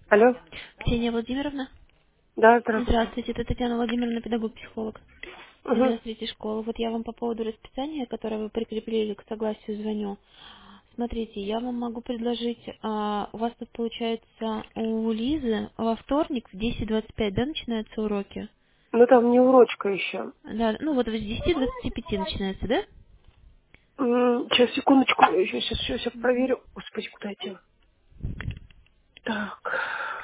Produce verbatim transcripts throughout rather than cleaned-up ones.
Алло. Ксения Владимировна. Да, здравствуйте. Здравствуйте, это Татьяна Владимировна, педагог-психолог. Угу. Для третьей школы. Вот я вам по поводу расписания, которое вы прикрепили к согласию, звоню. Смотрите, я вам могу предложить, а, у вас тут получается у Лизы во вторник в десять двадцать пять, да, начинаются уроки? Ну там не урочка еще. Да, ну вот в десять двадцать пять начинается, да? Сейчас, секундочку, я еще сейчас, сейчас, сейчас Мгм. проверю. Господи, куда я дела? Так.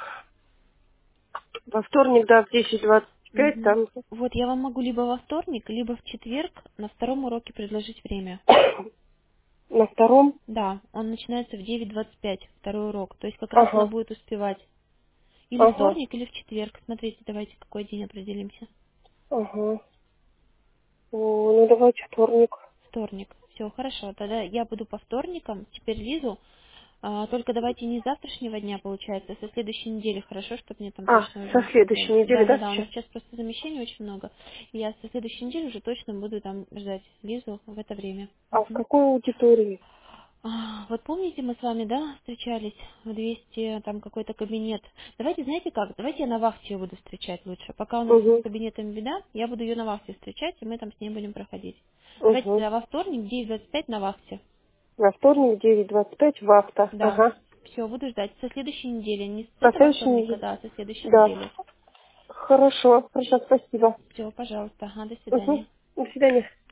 Во вторник, да, в десять двадцать пять Мгм. там Вот я вам могу либо во вторник, либо в четверг на втором уроке предложить время. на втором. Да, он начинается в девять двадцать пять, второй урок. То есть как раз она Ага, будет успевать. Или ага, вторник, или в четверг. Смотрите, давайте какой день определимся. ага. О, ну давайте вторник. Вторник. Все, хорошо. Тогда я буду по вторникам. Теперь Лизу. А, только давайте не с завтрашнего дня, получается, а со следующей недели. Хорошо, чтобы мне там А, точно со уже... следующей недели, да, Да-да-да, у нас сейчас? сейчас просто замещений очень много. И я со следующей недели уже точно буду там ждать Лизу в это время. А в Мгм. какой аудитории? А, Вот помните, мы с вами, да, встречались в двести, там какой-то кабинет. Давайте, знаете как, давайте я на вахте ее буду встречать лучше. Пока у нас с Угу, кабинетом беда, я буду ее на вахте встречать, и мы там с ней будем проходить. Давайте угу. тогда во вторник, девять двадцать пять на вахте. На вторник девять двадцать пять вахта. Да. Ага. Все, буду ждать. Со следующей недели, не с На этого следующей вторника, неделе. да, а со следующей Да. недели. Хорошо, хорошо, спасибо. Все, пожалуйста. Ага, до свидания. Угу. До свидания.